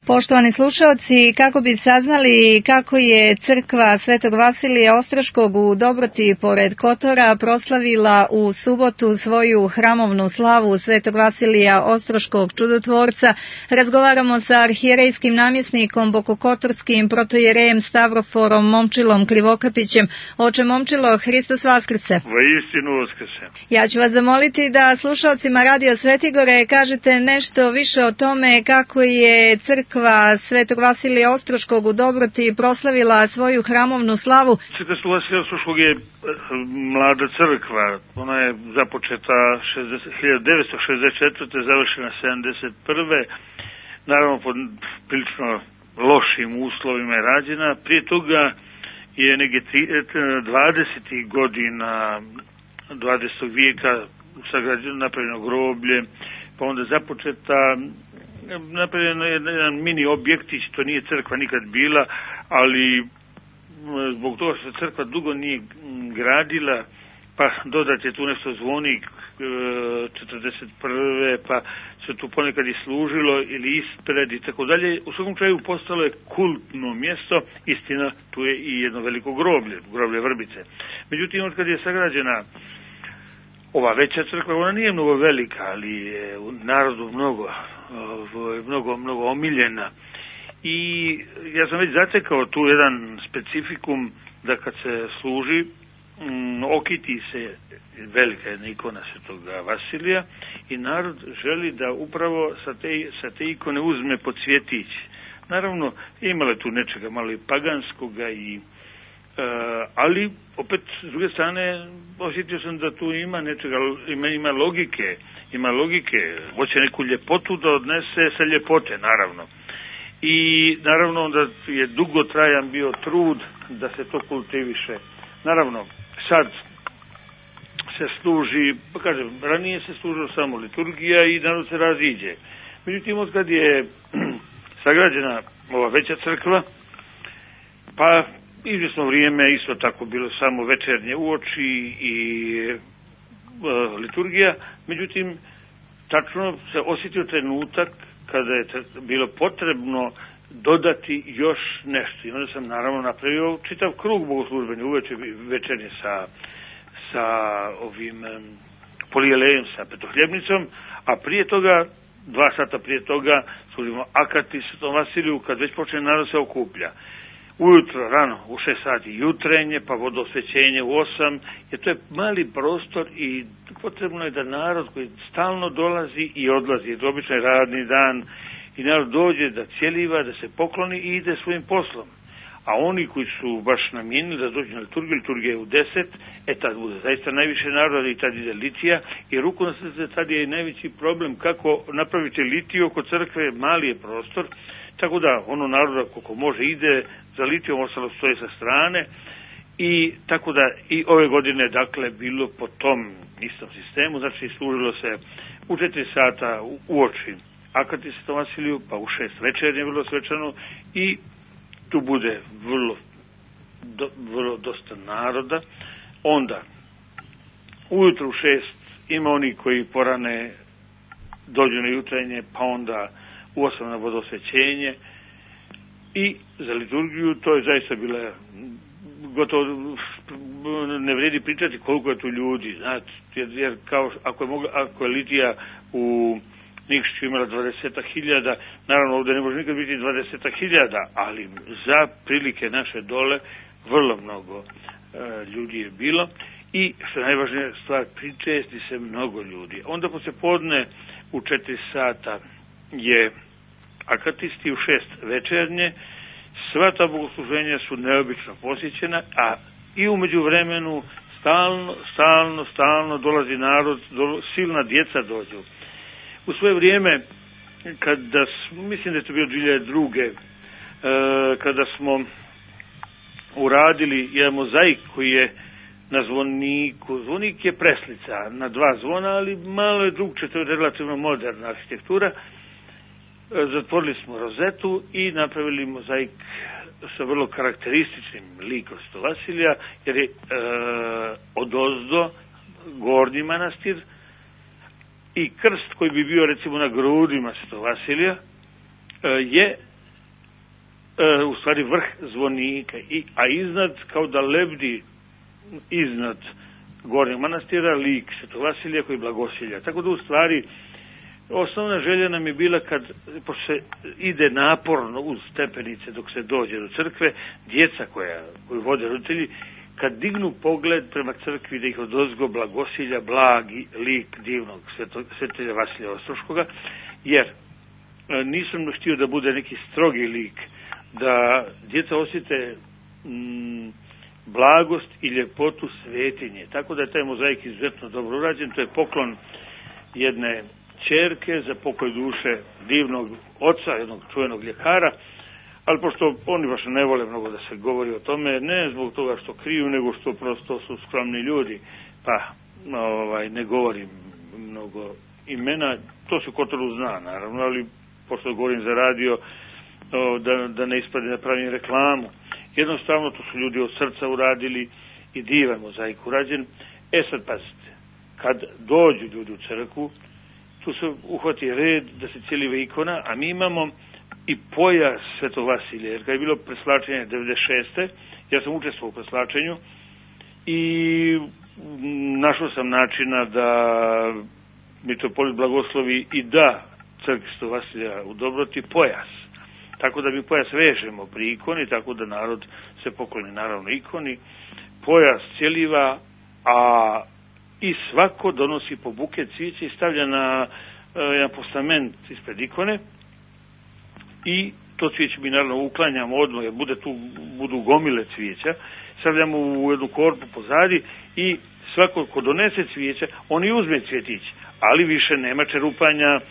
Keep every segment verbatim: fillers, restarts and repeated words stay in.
Poštovani slušaoci, kako bi saznali kako je crkva Svetog Vasilija Ostroškog u Dobroti pored Kotora proslavila u subotu svoju hramovnu slavu Svetog Vasilija Ostroškog čudotvorca, razgovaramo sa arhijerejskim namjesnikom Bokokotorskim protojerejem Stavroforom Momčilom Krivokapićem. Oče Momčilo, Hristos Vaskrse. Vaistinu Vaskrse. Ja ću vas zamoliti da slušaocima Radio Svetigore kažete nešto više o tome kako je crkva Svetog Vasilija Ostroškog u Dobroti proslavila svoju hramovnu slavu. Crkva Svetog Vasilija Ostroškog je mlada crkva. Ona je započeta hiljadu devetsto šezdeset četvrte. završena sedamdeset prve. Naravno pod prilično lošim uslovima je rađena. Prije toga je negdje dvadesetih godina dvadesetog vijeka napravljeno groblje, pa onda započeta napravljeno je jedan mini objektić, to nije crkva nikad bila, ali zbog toga što se crkva dugo nije gradila, pa dodat je tu nešto zvonik četrdeset prve. pa se tu ponekad i služilo ili ispred i tako dalje. U svakom kraju postalo je kultno mjesto, istina tu je i jedno veliko groblje, groblje Vrbice. Međutim, od kad je sagrađena ova veća crkva, ona nije mnogo velika, ali je u narodu mnogo, mnogo, mnogo omiljena. I ja sam već zatekao tu jedan specifikum da kad se služi, m, okiti se velika jedna ikona Svetoga Vasilija i narod želi da upravo sa te, sa te ikone uzme po cvjetić. Naravno, imala tu nečega malo i paganskoga i Uh, ali opet s druge strane osjetio sam da tu ima nečega, ima, ima logike, ima logike, hoće neku ljepotu da odnese sa ljepote, naravno. I naravno da je dugo trajan bio trud da se to kultiviše. Naravno, sad se služi, pa kažem, ranije se služila samo liturgija i narod se raziđe. Međutim, od kad je sagrađena ova veća crkva, pa izvjesno vrijeme isto tako bilo samo večernje uoči i e, liturgija, međutim tačno se osjetio trenutak kada je bilo potrebno dodati još nešto. I onda sam naravno napravio čitav krug bogoslužbenja uveče večernje sa, sa ovim e, polijelejem, sa petohljebnicom, a prije toga, dva sata prije toga, služimo akati Svetom Vasiliju, kad već počne narod se okuplja. Ujutro, rano, u šest sati jutrenje, pa vodosvećenje u osam, jer to je mali prostor i potrebno je da narod koji stalno dolazi i odlazi, jer obično je radni dan, i narod dođe da cjeliva, da se pokloni i ide svojim poslom. A oni koji su baš namijenili da dođu na liturgiju, liturgija je u deset, e tad bude zaista najviše naroda i tad ide litija, i ruku na srce tad je i najveći problem kako napraviti litiju oko crkve, mali je prostor, tako da ono naroda koliko može ide za litijom, ostalo stoje sa strane, i tako da i ove godine dakle bilo po tom istom sistemu, znači služilo se u četiri sata uoči akati Svetom Vasiliju, pa u šest večernje vrlo svečano, i tu bude vrlo, do, vrlo dosta naroda. Onda ujutro u šest ima oni koji porane dođu na jutrenje, pa onda u osam na vodosvećenje, i za liturgiju to je zaista bila gotovo, ne vredi pričati koliko je tu ljudi, znate, jer, jer kao ako je, mogla, ako je litija u Nikšiću imala dvadeset hiljada, naravno ovdje ne može nikad biti dvadeset hiljada, ali za prilike naše dole vrlo mnogo e, ljudi je bilo, i što je najvažnija stvar, pričesti se mnogo ljudi. Onda posle podne u četiri sata je akatisti, u šest večernje. Sva ta bogosluženja su neobično posjećena, a i umeđu vremenu stalno, stalno, stalno dolazi narod, do, silna djeca dođu. U svoje vrijeme, kada, mislim da je to bio dvije hiljade druge. E, kada smo uradili jedan mozaik koji je na zvoniku, zvonik je preslica na dva zvona, ali malo je drugče, to je relativno moderna arhitektura. Zatvorili smo rozetu i napravili mozaik sa vrlo karakterističnim likom Svetog Vasilija, jer je e, odozdo gornji manastir i krst koji bi bio recimo na grudima Svetog Vasilija e, je e, u stvari vrh zvonika, I, a iznad, kao da lebdi iznad Gornjeg manastira, lik Svetog Vasilija koji blagosilja. Tako da u stvari osnovna želja nam je bila, kad pošto se ide naporno uz stepenice dok se dođe do crkve, djeca koja, koju vode roditelji, kad dignu pogled prema crkvi, da ih odozgo blagosilja blagi lik divnog Svetog Vasilija Ostroškoga, jer nisam htio da bude neki strogi lik, da djeca osjete mm, blagost i ljepotu svetinje. Tako da je taj mozaik izuzetno dobro urađen. To je poklon jedne ćerke za pokoj duše divnog oca, jednog čuvenog ljekara, ali pošto oni baš ne vole mnogo da se govori o tome, ne zbog toga što kriju, nego što prosto su skromni ljudi, pa ovaj, ne govorim mnogo imena, to se Kotoru zna naravno, ali pošto govorim za radio, o, da, da ne ispade da pravim reklamu. Jednostavno to su ljudi od srca uradili i divan mozaik urađen. E sad pazite, kad dođu ljudi u crkvu, tu se uhvati red da se cijeliva ikona, a mi imamo i pojas Svetog Vasilija, jer kad je bilo preslačenje devedeset šeste. ja sam učestvovao u preslačenju i našao sam načina da mitropolit blagoslovi i da crkvi Svetog Vasilija u Dobroti pojas. Tako da mi pojas vežemo pri ikoni, tako da narod se pokloni naravno ikoni. Pojas cijeliva, a i svako donosi po buket cvijeća i stavlja na e, jedan postament ispred ikone i to cvijeće mi naravno uklanjamo odmah, jer bude tu, budu gomile cvijeća, stavljamo u jednu korpu pozadi i svako ko donese cvijeća, on i uzme cvjetić, ali više nema čerupanja e,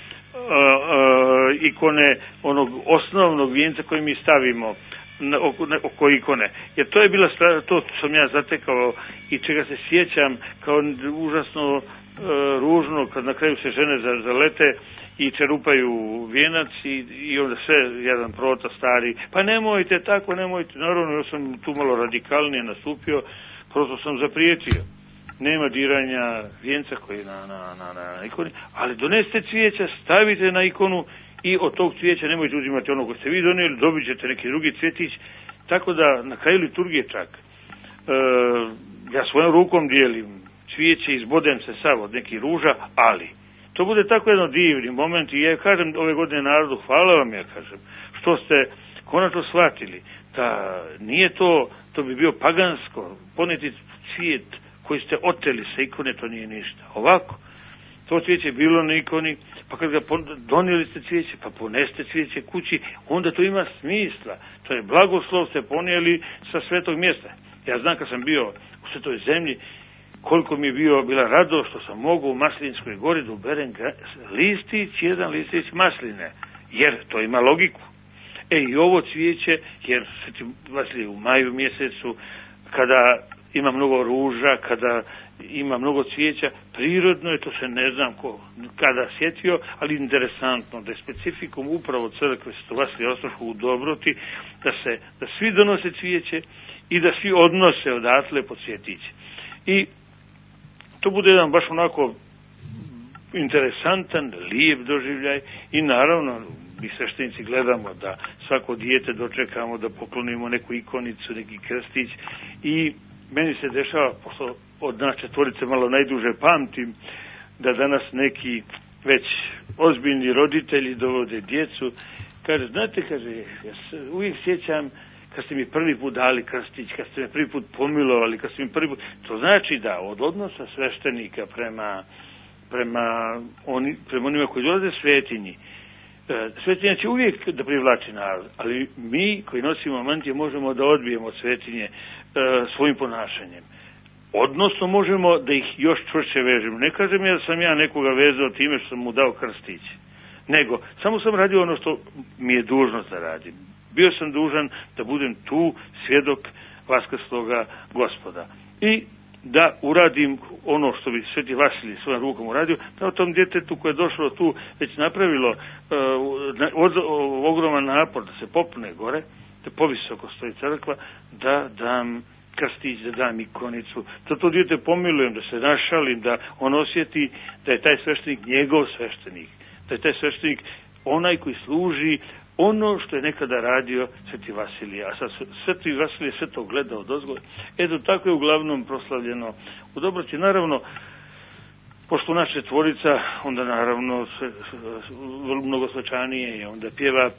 e, ikone, onog osnovnog vijenca koji mi stavimo Na, oko, na, oko ikone. Jer to je bila stvar, to sam ja zatekao i čega se sjećam kao užasno e, ružno, kad na kraju se žene zalete i čerupaju vijenac i, i onda sve jedan prota stari, pa nemojte tako, nemojte. Naravno, ja sam tu malo radikalnije nastupio, prosto sam zaprijetio. Nema diranja vijenca koji je na, na, na, na ikoni, ali donesite cvijeća, stavite na ikonu i od tog cvijeća nemojte uzimati ono koje ste vi donijeli, dobit ćete neki drugi cvjetić. Tako da na kraju liturgije čak e, ja svojom rukom dijelim cvijeće, izbodem se sav od nekih ruža, ali to bude tako jedan divni moment i ja kažem ove godine narodu, hvala vam, ja kažem, što ste konačno shvatili da nije to, to bi bio pagansko, poneti cvijet koji ste oteli sa ikone, to nije ništa. Ovako, to cvijeće je bilo na ikoni, pa kad ga donijeli ste cvijeće, pa poneste cvijeće kući, onda to ima smisla. To je blagoslov ste ponijeli sa svetog mjesta. Ja znam kad sam bio u Svetoj zemlji, koliko mi je bio, bila radost što sam mogao u Maslinskoj gori da uberem listić, jedan listić masline, jer to ima logiku. E i ovo cvijeće, jer Sveti Vasilij u maju mjesecu, kada ima mnogo ruža, kada ima mnogo cvijeća, prirodno je, to se ne znam ko, kada sjetio, ali interesantno da je specifikum upravo crkve Svetog Vasilija Ostroškog u Dobroti, da se, da svi donose cvijeće i da svi odnose odatle po cvjetiće. I to bude jedan baš onako interesantan, lijep doživljaj i naravno mi sveštenici gledamo da svako dijete dočekamo, da poklonimo neku ikonicu, neki krstić i meni se dešava, pošto od nas četvorice malo najduže pamtim, da danas neki već ozbiljni roditelji dovode djecu, kaže, znate, kaže, ja se uvijek sjećam kad ste mi prvi put dali krstić, kad ste me prvi put pomilovali, kad ste mi prvi put... To znači da od odnosa sveštenika prema, prema, oni, prema onima koji dolaze svetinji, svetinja će uvijek da privlači narod, ali mi koji nosimo mantije možemo da odbijemo od svetinje svojim ponašanjem. Odnosno možemo da ih još čvršće vežemo. Ne kažem ja da sam ja nekoga vezao time što sam mu dao krstić, nego samo sam radio ono što mi je dužnost da radim. Bio sam dužan da budem tu svjedok vaskrsloga Gospoda i da uradim ono što bi Sveti Vasilij svojom rukom uradio, da o tom djetetu koje je došlo tu već napravilo uh, ogroman napor da se popne gore, da povisoko stoji crkva, da dam krstić, da dam ikonicu, da to dijete pomilujem, da se našalim, da on osjeti da je taj sveštenik njegov sveštenik, da je taj sveštenik onaj koji služi ono što je nekada radio Sveti Vasilije, a sad Sveti Vasilije sve to gleda odozgo. Eto, tako je uglavnom proslavljeno u Dobroti. Naravno, pošto naša tvorica, onda naravno sve, mnogo svečanije je, onda pjeva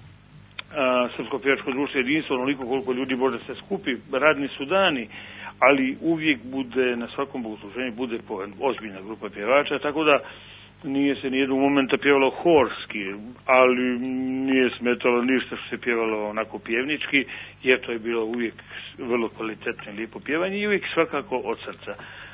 Srpsko pjevačko društvo jedinstvo, onoliko koliko ljudi može se skupi, radni su dani, ali uvijek bude, na svakom bogosluženju bude ozbiljna grupa pjevača, tako da nije se nijednog momenta pjevalo horski, ali nije smetalo ništa što se pjevalo onako pjevnički, jer to je bilo uvijek vrlo kvalitetno i lijepo pjevanje i uvijek svakako od srca.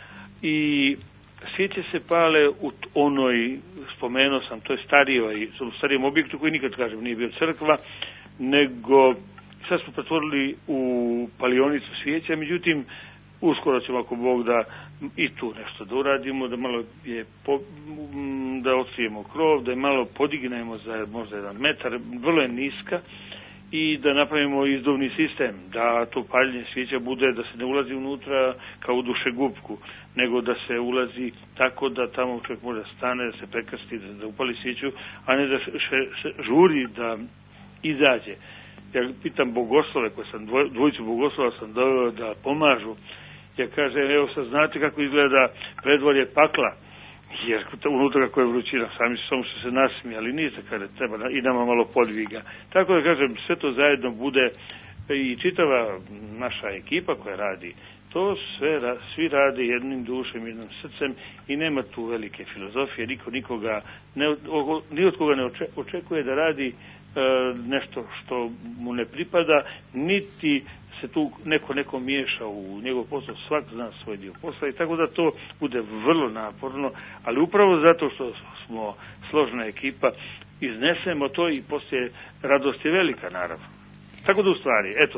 I svijeće se pale u onoj, spomenuo sam, to je starijoj, u starijem objektu koji nikad, kažem, nije bio crkva, nego sad smo pretvorili u palionicu svijeća, međutim, uskoro ćemo, ako Bog da, i tu nešto da uradimo, da malo je po, da otkrijemo krov, da je malo podignemo za možda jedan metar, vrlo je niska, i da napravimo izduvni sistem, da to paljenje svijeća bude, da se ne ulazi unutra kao u dušegupku, nego da se ulazi tako da tamo čovjek može stane, da se prekrsti, da, da upali svijeću, a ne da še, še, žuri da izađe. Ja pitam bogoslove, koje sam dvoj, dvojicu bogoslova sam doveo da pomažu. Ja kažem, evo sad znate kako izgleda predvorje pakla, jer unutra kako je vrućina, sami su samo što se nasmijali, nije se kada treba i nama malo podviga. Tako da kažem, sve to zajedno bude i čitava naša ekipa koja radi, to sve, svi rade jednim dušem, jednim srcem i nema tu velike filozofije, niko nikoga, ne, ni od koga ne očekuje da radi e, nešto što mu ne pripada, niti se tu neko neko miješa u njegov posao, svak zna svoj dio posla i tako da to bude vrlo naporno, ali upravo zato što smo složna ekipa, iznesemo to i poslije radost je velika, naravno. Tako da u stvari, eto,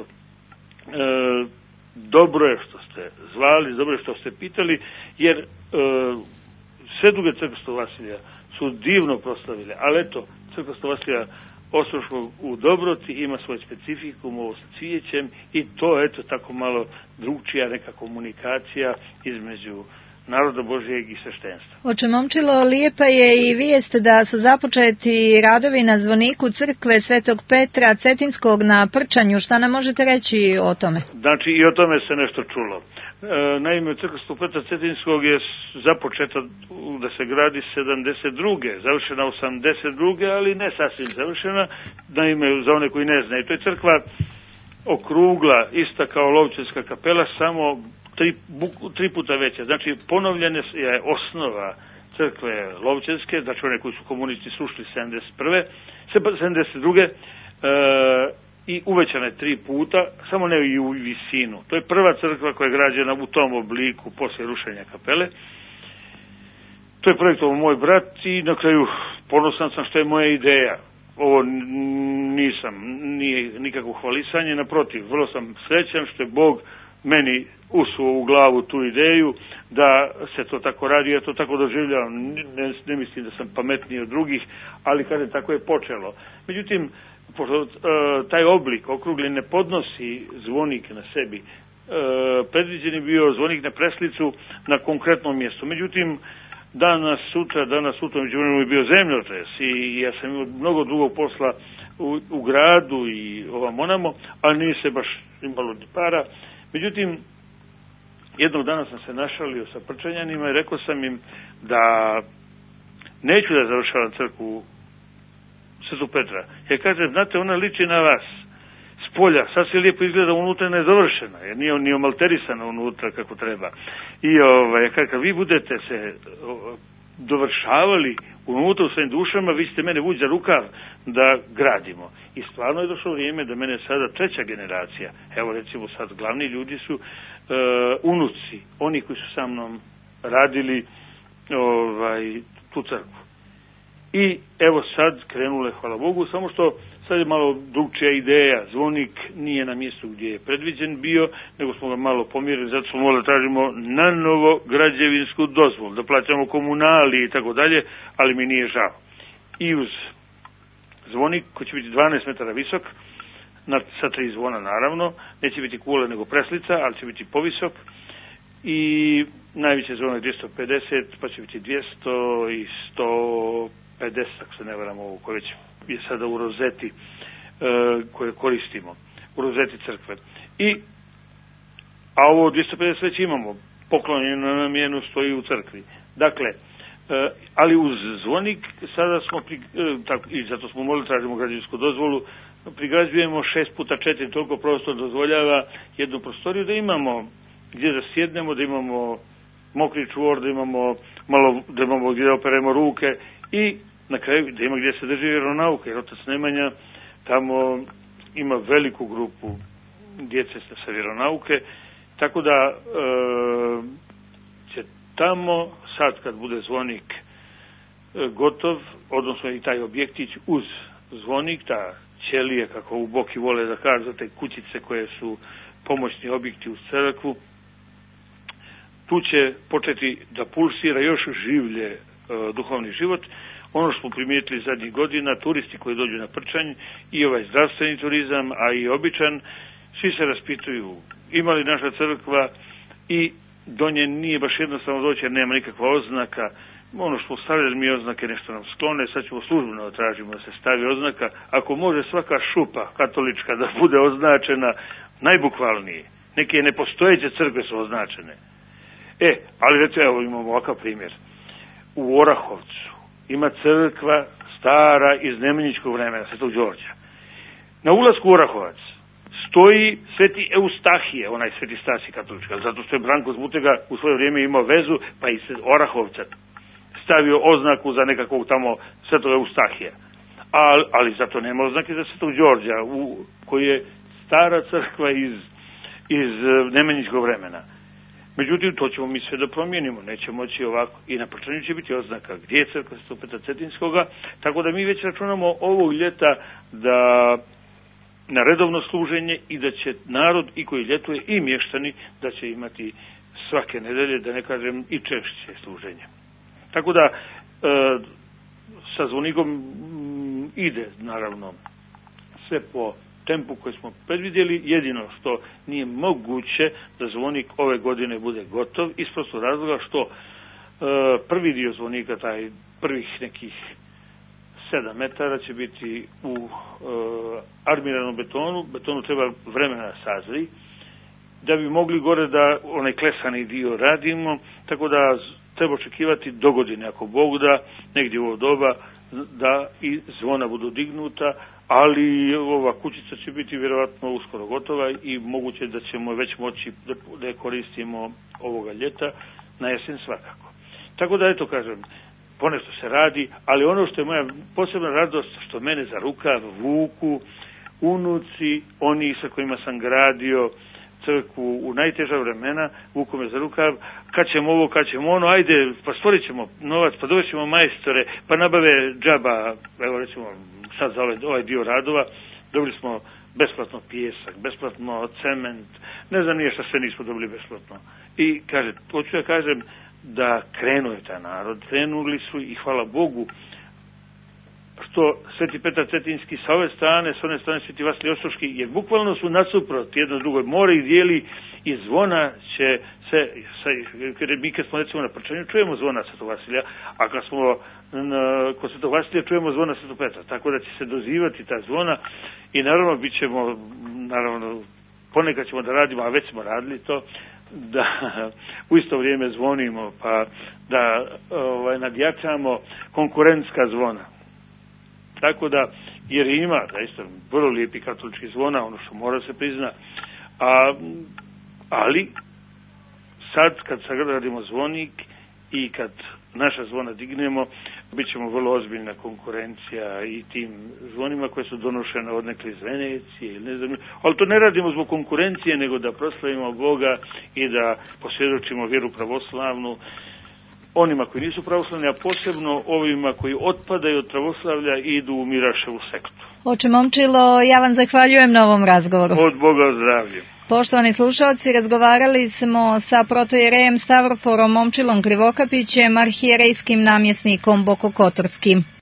e, dobro je što ste zvali, dobro je što ste pitali, jer e, sve druge crkve Vasilija su divno proslavile, ali eto, crkva Vasilija Ostroškog u Dobroti ima svoj specifikum, ovo sa cvijećem, i to eto tako malo drugčija neka komunikacija između naroda Božijeg i sveštenstva. Oče Momčilo, lijepa je i vijest da su započeti radovi na zvoniku crkve Svetog Petra Cetinskog na Prčanju. Šta nam možete reći o tome? Znači, i o tome se nešto čulo. E, naime, crkva Svetog Petra Cetinskog je započeta da se gradi sedamdeset druge, završena osamdeset druge, ali ne sasvim završena. Naime, za one koji ne znaju, to je crkva okrugla, ista kao Lovćanska kapela, samo Tri, tri puta veća. Znači, ponovljena je osnova crkve Lovćanske, znači one koji su komunisti srušili sedamdeset prve, sedamdeset druge E, i uvećana je tri puta, samo ne i u visinu. To je prva crkva koja je građena u tom obliku poslije rušenja kapele. To je projektovao moj brat i na kraju ponosan sam što je moja ideja. Ovo nisam, nije nikakvo hvalisanje, naprotiv, vrlo sam srećan što je Bog meni usuo u glavu tu ideju da se to tako radi, ja to tako doživljavam, ne, ne mislim da sam pametniji od drugih, ali kažem, tako je počelo. Međutim, pošto e, taj oblik okrugli ne podnosi zvonik na sebi, e, predviđen je bio zvonik na preslicu na konkretnom mjestu. Međutim, danas sutra, danas sutra međutim je bio zemljotres i ja sam imao mnogo drugog posla u, u gradu i ovam onamo, ali nije se baš imalo ni para. Međutim, jednog dana sam se našalio sa Prčanjanima i rekao sam im da neću da završavam crkvu Svetog Petra. Jer kažem, znate, ona liči na vas. S polja, sasvim lijepo izgleda, unutra ne je dovršena, jer nije, nije omalterisana unutra kako treba. I ovaj, kad vi budete se dovršavali unutra u svojim dušama, vi ćete mene vući za rukav da gradimo. I stvarno je došlo vrijeme da mene sada treća generacija, evo recimo sad glavni ljudi su uh, unuci, oni koji su sa mnom radili ovaj, tu crkvu. I evo sad krenule, hvala Bogu, samo što sad je malo drugčija ideja. Zvonik nije na mjestu gdje je predviđen bio, nego smo ga malo pomjerili, zato smo morali tražimo na novo građevinsku dozvolu, da plaćamo komunali i tako dalje, ali mi nije žao. I uz zvonik koji će biti dvanaest metara visok, na, sa tri zvona naravno, neće biti kule nego preslica, ali će biti povisok, i najveće zvono je dvjesto pedeset, pa će biti dvjesto i sto pedeset, ako se ne varam, ovo koje već je sada u rozeti koje koristimo, u rozeti crkve. I, a ovo dvjesto pedeset već imamo, poklonjeno namjenu stoji u crkvi. Dakle, ali uz zvonik sada smo, tako, i zato smo morali tražimo građevinsku dozvolu, prigrađujemo šest puta četiri, toliko prostor dozvoljava jednu prostoriju da imamo gdje da sjednemo, da imamo mokri čvor, da imamo malo, da imamo gdje da operemo ruke i na kraju da ima gdje se drži vjeronauka, jer otac Nemanja tamo ima veliku grupu djece sa vjeronauke, tako da e, će tamo sad kad bude zvonik e, gotov, odnosno i taj objektić uz zvonik, ta ćelije, kako u Boki vole da kažu, te kućice koje su pomoćni objekti uz crkvu, tu će početi da pulsira još življe e, duhovni život. Ono što smo primijetili zadnjih godina, turisti koji dođu na Prčanj i ovaj zdravstveni turizam, a i običan, svi se raspituju ima li naša crkva i do nje nije baš jednostavno doći jer nema nikakva oznaka. Ono što stavljali mi oznake nešto nam sklone, sad ćemo službeno tražimo da se stavi oznaka. Ako može svaka šupa katolička da bude označena, najbukvalnije. Neke nepostojeće crkve su označene. E, ali recimo, evo imamo ovakav primjer. U Orahovcu ima crkva stara iz nemanjičkog vremena, Svetog Đorđa. Na ulasku u Orahovac stoji Sveti Eustahije, onaj Sveti Stasi katolička, zato što je Branko Zbutega u svoje vrijeme imao vezu, pa i Orahovca stavio oznaku za nekakvog tamo Svetog Eustahija. Ali, ali zato nema oznake za Svetog Đorđa, u, koji je stara crkva iz, iz nemanjičkog vremena. Međutim, to ćemo mi sve da promijenimo, neće moći ovako. I na Prčanju će biti oznaka gdje je crkva Svetog Petra Cetinskoga, tako da mi već računamo ovog ljeta da na redovno služenje i da će narod i koji ljetuje i mještani da će imati svake nedelje, da ne kažem i češće služenje. Tako da e, sa zvonikom m, ide naravno sve po tempu koji smo predvidjeli, jedino što nije moguće da zvonik ove godine bude gotov, iz prostog razloga što e, prvi dio zvonika, taj prvih nekih sedam metara će biti u e, armiranom betonu, betonu treba vremena da sazri, da bi mogli gore da onaj klesani dio radimo, tako da treba očekivati do godine, ako Bog da, negdje u ovo doba, da i zvona budu dignuta, ali ova kućica će biti vjerovatno uskoro gotova i moguće da ćemo već moći da je koristimo ovoga ljeta, na jesen svakako. Tako da, eto kažem, ponešto se radi, ali ono što je moja posebna radost, što mene za rukav vuku unuci, oni sa kojima sam gradio crkvu u najteža vremena, vuku me za rukav, kad ćemo ovo, kad ćemo ono, ajde, pa stvorit ćemo novac, pa dovećemo majstore, pa nabave džaba, evo recimo sad za ovaj, ovaj dio radova, dobili smo besplatno pijesak, besplatno cement, ne znam nije šta sve nismo dobili besplatno. I kaže, hoću da kažem da krenuo je taj narod, krenuli su i hvala Bogu što Sveti Petar Cetinski sa ove strane, s one strane Sveti Vasilij Ostroški, jer bukvalno su nasuprot jedno drugo, more ih dijeli i zvona će se, mi kad smo recimo na Prčanju čujemo zvona Svetog Vasilija, a kad smo na, kod Svetog Vasilija čujemo zvona Svetog Petra, tako da će se dozivati ta zvona i naravno bit ćemo, naravno ponekad ćemo da radimo, a već smo radili to, da u isto vrijeme zvonimo, pa da ovaj, nadjačamo konkurentska zvona. Tako da, jer ima, zaista, vrlo lijepi katolički zvona, ono što mora se prizna, a, ali sad kad sagradimo zvonik i kad naša zvona dignemo, bit ćemo vrlo ozbiljna konkurencija i tim zvonima koje su donošene odnekle iz Venecije, ili ne znam, ali to ne radimo zbog konkurencije, nego da proslavimo Boga i da posvjedočimo vjeru pravoslavnu onima koji nisu pravoslavni, a posebno ovima koji otpadaju od pravoslavlja i idu u Miraševu sektu. Oče Momčilo, ja vam zahvaljujem na ovom razgovoru. Od Boga zdravlje. Poštovani slušalci, razgovarali smo sa protojerejem Stavroforom Momčilom Krivokapićem, arhijerejskim namjesnikom Bokokotorskim.